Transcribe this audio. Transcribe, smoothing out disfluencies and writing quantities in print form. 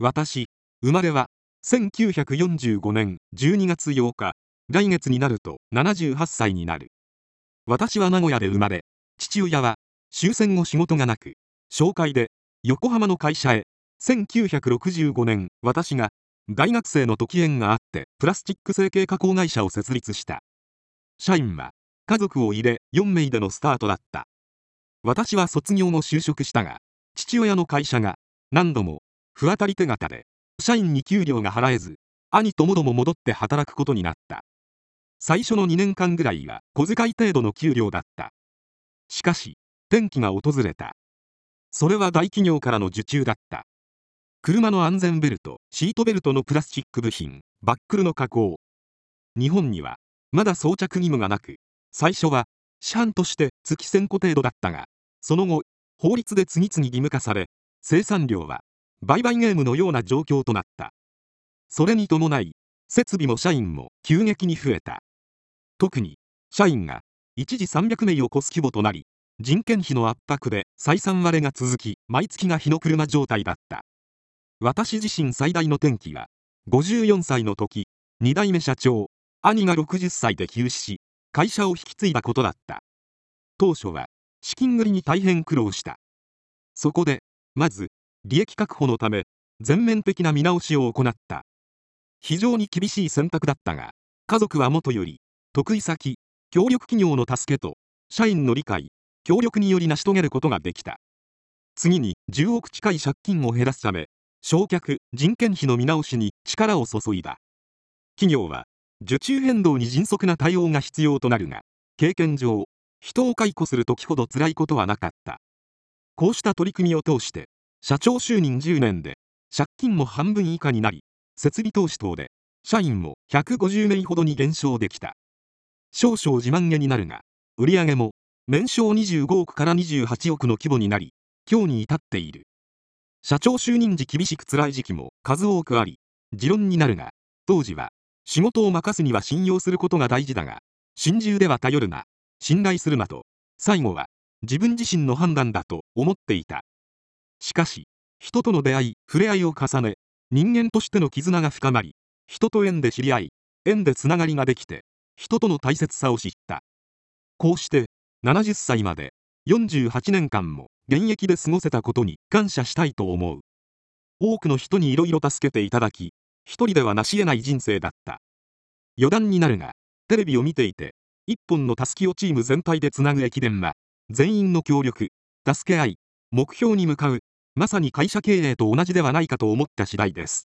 私、生まれは1945年12月8日、来月になると78歳になる。私は名古屋で生まれ、父親は終戦後仕事がなく、紹介で横浜の会社へ。1965年、私が大学生の時縁があってプラスチック成形加工会社を設立した。社員は家族を入れ4名でのスタートだった。私は卒業後就職したが、父親の会社が何度も不当たり手形で社員に給料が払えず、兄ともども戻って働くことになった。最初の2年間ぐらいは小遣い程度の給料だった。しかし転機が訪れた。それは大企業からの受注だった。車の安全ベルト、シートベルトのプラスチック部品、バックルの加工。日本にはまだ装着義務がなく、最初は市販として月1000個程度だったが、その後法律で次々義務化され、生産量は売買ゲームのような状況となった。それに伴い設備も社員も急激に増えた。特に社員が一時300名を超す規模となり、人件費の圧迫で採算割れが続き、毎月が火の車状態だった。私自身最大の転機は54歳の時、2代目社長兄が60歳で急死し、会社を引き継いだことだった。当初は資金繰りに大変苦労した。そこでまず利益確保のため全面的な見直しを行った。非常に厳しい選択だったが、家族はもとより得意先、協力企業の助けと社員の理解、協力により成し遂げることができた。次に10億近い借金を減らすため、償却・人件費の見直しに力を注いだ。企業は受注変動に迅速な対応が必要となるが、経験上人を解雇する時ほど辛いことはなかった。こうした取り組みを通して社長就任10年で借金も半分以下になり、設備投資等で社員も150名ほどに減少できた。少々自慢げになるが、売上も年商25億から28億の規模になり、今日に至っている。社長就任時厳しく辛い時期も数多くあり、持論になるが、当時は仕事を任すには信用することが大事だが、心中では頼るな、信頼するなと、最後は自分自身の判断だと思っていた。しかし人との出会い、触れ合いを重ね、人間としての絆が深まり、人と縁で知り合い、縁でつながりができて、人との大切さを知った。こうして70歳まで48年間も現役で過ごせたことに感謝したいと思う。多くの人にいろいろ助けていただき、一人では成し得ない人生だった。余談になるが、テレビを見ていて、一本のタスキをチーム全体でつなぐ駅伝は、全員の協力、助け合い、目標に向かう、まさに会社経営と同じではないかと思った次第です。